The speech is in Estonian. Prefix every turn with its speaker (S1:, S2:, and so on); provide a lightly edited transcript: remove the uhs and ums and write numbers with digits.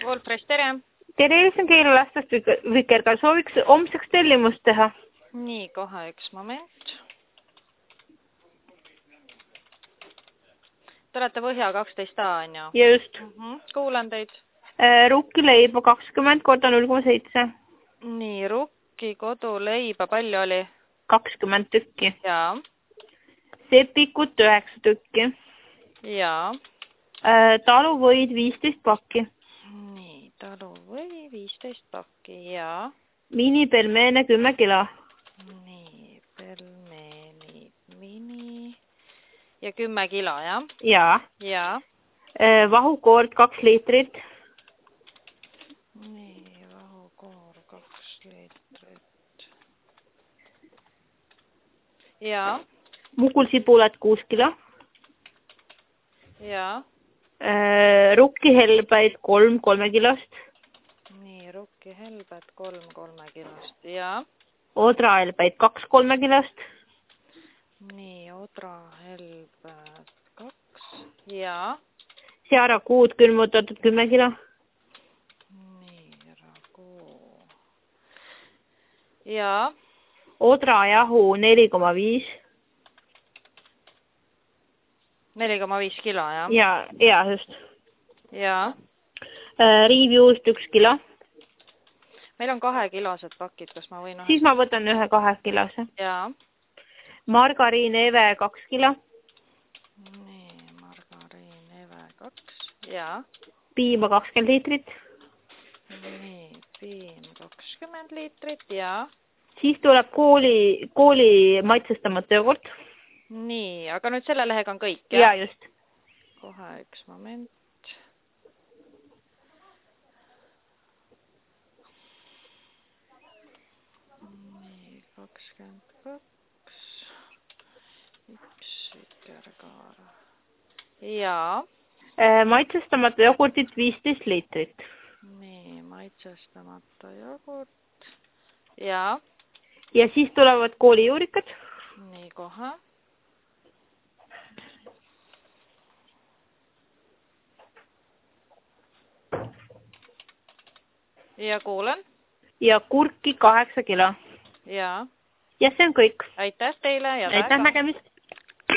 S1: Wolfresh, tere!
S2: Tere, Elsen keelelastast Vikerkaar. Sooviks homseks tellimust teha.
S1: Nii, kohe üks moment. Te olete Põhja 12A, on ju?
S2: Just.
S1: Kuulan teid.
S2: Rukkileiba 20 korda 0,7.
S1: Nii, rukki koduleiba, palju oli?
S2: 20 tükki.
S1: Jaa.
S2: Sepikut 9 tükki.
S1: Jaa.
S2: Taluvõid 15 pakki.
S1: Nii, taluvõi 15 pakki, jaa.
S2: Minipelmeene 10 kilo.
S1: Nii, pelmeenid, mini ja 10 kilo, jah?
S2: Jaa.
S1: Jaa.
S2: Vahukoort 2 liitrit.
S1: Nii, vahukoor 2 liitrit. Jaa.
S2: Mugulsibulat 6 kilo.
S1: Jaa.
S2: Rukkihelbeid 3 3 kilost.
S1: Nii, rukkihelbed 3 3 kilost, jaa.
S2: Odrahelbeid 2 3 kilost.
S1: Nii, odrahelbed 2, jaa.
S2: Searakuud külmutatud 10 kilo.
S1: Nii, raguu. Jaa.
S2: Odrajahu 4,5.
S1: 4,5 kilo, jah?
S2: Ja, just.
S1: Jaa.
S2: Riivjuust 1 kilo.
S1: Meil on 2 kilosed pakid, kas ma võin
S2: Siis ma võtan ühe 2 kilose.
S1: Jaa.
S2: Margariin Eve 2 kilo.
S1: Nii, margariin Eve 2, jaa.
S2: Piima 20 liitrit.
S1: Nii, piim 20 liitrit, jaa.
S2: Siis tuleb kooli maitsestamata jogurt.
S1: Nii, aga nüüd selle lehega on kõik, jah?
S2: Ja, just.
S1: Kohe üks moment. Nii, 22. Üks Vikerkaar. Jaa.
S2: Maitsestamata jogurtit 15 liitrit.
S1: Nii, maitsestamata jogurt. Jaa.
S2: Ja siis tulevad koolijuurikad.
S1: Nii, kohe. Ja kuulen.
S2: Ja kurki 8 kilo.
S1: Jaa.
S2: Ja see on kõik.
S1: Aitäh teile ja
S2: Aitäh nägemist.